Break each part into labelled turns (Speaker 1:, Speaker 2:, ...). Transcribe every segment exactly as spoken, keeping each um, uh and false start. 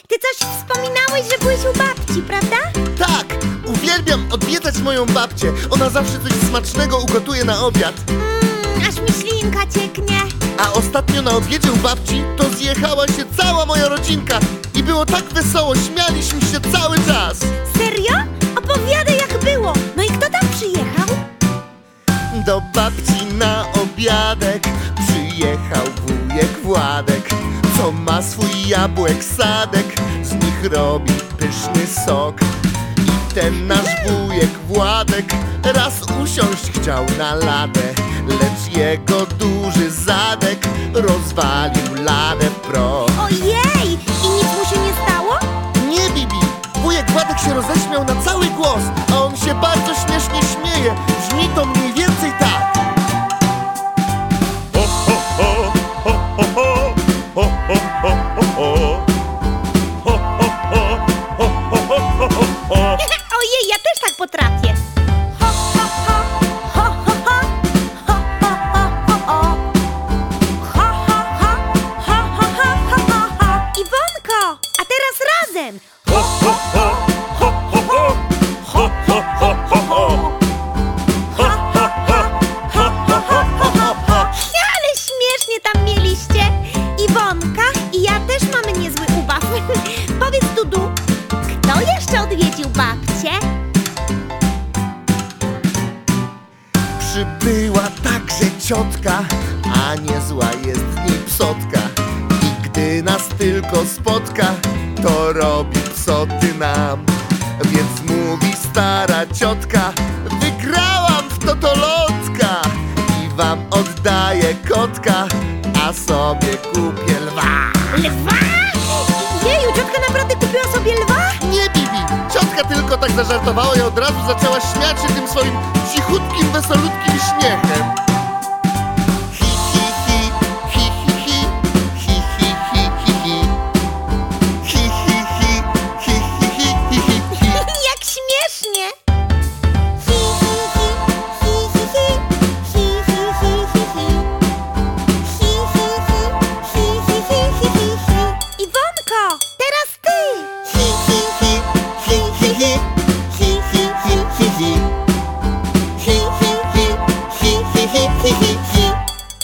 Speaker 1: ty coś wspominałeś, że byłeś u babci, prawda?
Speaker 2: Tak, uwielbiam odwiedzać moją babcię. Ona zawsze coś smacznego ugotuje na obiad.
Speaker 1: Mmm, aż mi ślinka cieknie.
Speaker 2: A ostatnio na obiedzie u babci to zjechała się cała moja rodzinka. I było tak wesoło, śmialiśmy się cały czas.
Speaker 1: Serio? Opowiadaj, jak było. No i kto tam przyjechał?
Speaker 2: Do babci na obiadek przyjechał wujek Władek, co ma swój jabłek sadek, z nich robi pyszny sok. I ten nasz wujek Władek raz usiąść chciał na ladę, lecz jego duży zadek rozwalił ladę w proch.
Speaker 1: Ojej! I nic mu się nie stało?
Speaker 2: Nie, Bibi! Wujek Władek się roześmiał na cały głos, a on się bardzo śmiesznie śmieje. Brzmi to mniej więcej tak.
Speaker 1: Ojej, ja też tak potrafię. Ho, ho, ho, ho, ho, ho, ho, ho, ho, ho. Ho, ho, ho, ho, ho, ho, ho, ho. Iwonko, a teraz razem. Ho, ho, ho, ho, ho, ho. Ho, ho, ho, ho, ho. Ho, ho, ho, ho, ho, ho, ho, ho. Ale śmiesznie tam mieliście. Iwonka i ja też mamy niezły ubaw. Powiedz, Dudu, kto jeszcze odwiedził babcię?
Speaker 2: Przybyła także ciotka, a niezła jest w niej psotka. I gdy nas tylko spotka, to robi psoty nam. Więc mówi stara ciotka: wygrałam w totolotka i wam oddaję kotka, a sobie kupię lwa.
Speaker 1: Lwa? Jeju, ciotka naprawdę kupiła sobie lwa?
Speaker 2: Nie, Bibi! Ciotka tylko tak zażartowała i od razu zaczęła śmiać się tym swoim cichutkim, wesolutkim śmiechem. Hi, hi, hi, hi, hi, hi, hi, hi, hi, hi, hi. Hi, hi, hi, hi, hi, hi, hi, hi, hi.
Speaker 1: Jak śmiesznie! Hi, hi, hi, hi, hi, hi, hi, hi, hi, hi, hi. Hi, hi, hi, hi, hi, hi, hi, hi, hi. Iwonko, teraz ty!
Speaker 2: Hi, hi, hi, hi, hi, hi, hi, hi, hi, hi, hi. Hi, hi, hi, hi, hi, hi, hi, hi, hi.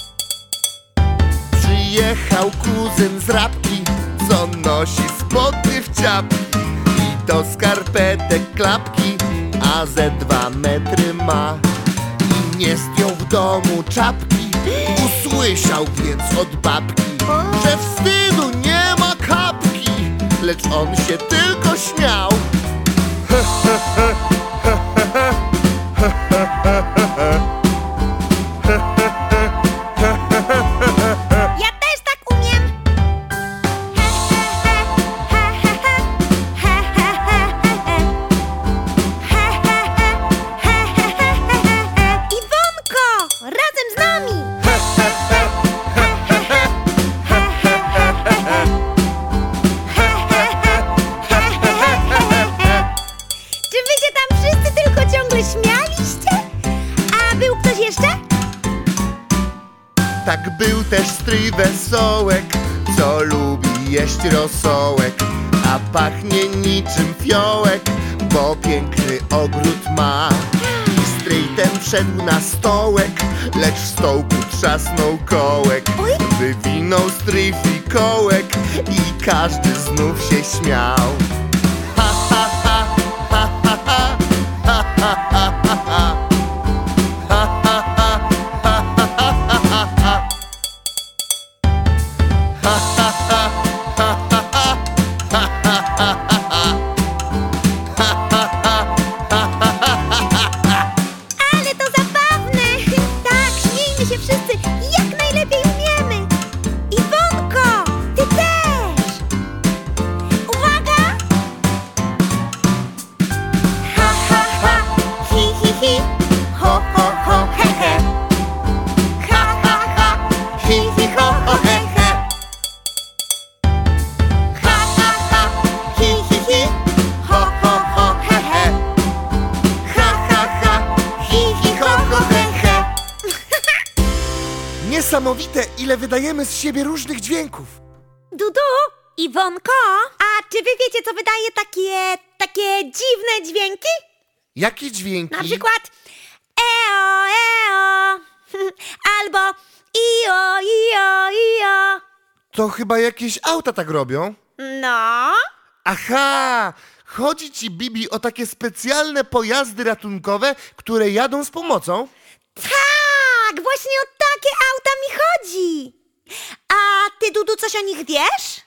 Speaker 2: Przyjechał kuzyn z Rabki, co nosi spodnie w ciapki i do skarpetek klapki, a ze dwa metry ma. I nie zdjął w domu czapki, usłyszał więc od babki, że wstydu nie ma kapki, lecz on się tylko śmiał.
Speaker 1: Ja też tak umiem! He, he, he, he, he, he, he, he, he. He, he, he, he, he, he, he, he. Iwonko, razem z nami! He, he, he, he, he, he, he, he, he, he. He, he, he, he, he, he, he, he. Czy wy się tam wszyscy tylko ciągle śmialiście? A był ktoś jeszcze?
Speaker 2: Tak był też stryj Wesołek, co lubi jeść rosołek, a pachnie niczym fiołek, bo piękny ogród ma. I stryj ten wszedł na stołek, lecz w stołku trzasnął kołek.
Speaker 1: Oj.
Speaker 2: Wywinął stryj fikołek i każdy znów się śmiał. Ha, ha, ha, ha, ha, ha, ha, ha, ha, ha, ha.
Speaker 1: Ale to zabawne! Tak, śmiejmy się wszyscy jak najlepiej umiemy! Iwonko, ty też! Uwaga! Ha, ha, ha! Hi, hi, hi! Ho, ho, ho, he, he! Ha, ha, ha! Hi, hi, ho, ho, he, he! Ha, ha, ha! Hi, hi, hi! Ho, ho, ho, he, he! Ha, ha, ha! Hi, hi, ho, ho, he, he!
Speaker 2: Niesamowite, ile wydajemy z siebie różnych dźwięków.
Speaker 1: Dudu, Iwonko, a czy wy wiecie, co wydaje takie, takie dziwne dźwięki?
Speaker 2: Jakie dźwięki?
Speaker 1: Na przykład eo, eo, albo io, io, io.
Speaker 2: To chyba jakieś auta tak robią.
Speaker 1: No,
Speaker 2: Aha! Chodzi ci, Bibi, o takie specjalne pojazdy ratunkowe, które jadą z pomocą?
Speaker 1: tak, właśnie o takie auta mi chodzi. A ty, Dudu, coś o nich wiesz?